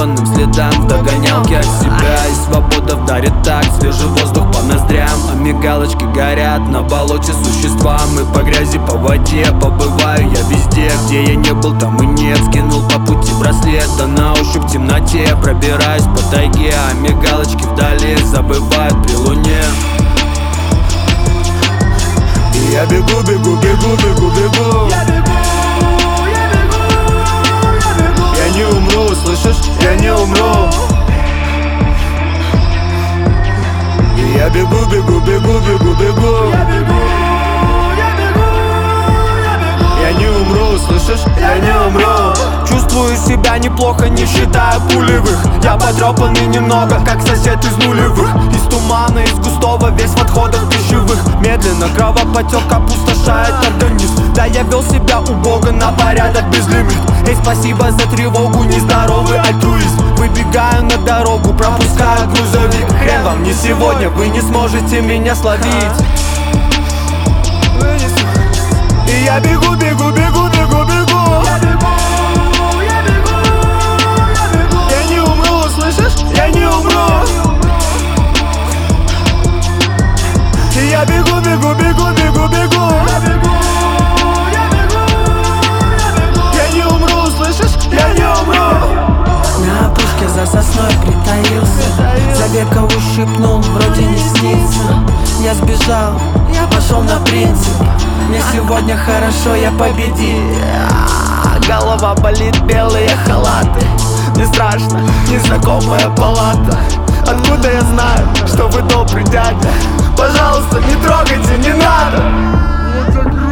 сонным следам в догонялке от себя. И свобода вдарит так, свежий воздух по ноздрям. А мигалочки горят на болоте существа. Мы по грязи, по воде, побываю я везде. Где я не был, там и нет. Скинул по пути браслет, да на ощупь в темноте пробираюсь по тайге. А мигалочки вдали забывают при луне. И я бегу, бегу, бегу, бегу, бегу. Я не умру, слышишь? Я не умру. И я бегу, бегу, бегу, бегу, бегу. Я не умру, слышишь? Я не умру. Чувствую себя неплохо, не считая пулевых. Я потрепанный немного, как сосед из нулевых. Из тумана, из густого, весь в отходах пищевых. Медленно кровопотек опустошает организм. Да, я вел себя убого на порядок без лимит. Эй, спасибо за тревогу, нездоровый альтруизм. Выбегаю на дорогу, пропускаю грузовик. Хрен вам не сегодня, вы не сможете меня словить. И я бегу, бегу, бегу, бегу, бегу. Я не умру, слышишь? Я не умру. И я бегу, бегу, бегу, бегу, бегу. Я не умру, слышишь? Я не умру. На опушке за сосной притаился, за века ущипнул, вроде не снится. Я сбежал, я пошел на принцип. Мне сегодня хорошо, я победил. Голова болит, белые халаты. Не страшно, незнакомая палата. Откуда я знаю, что вы добрый дядя? Пожалуйста, не трогайте, не надо.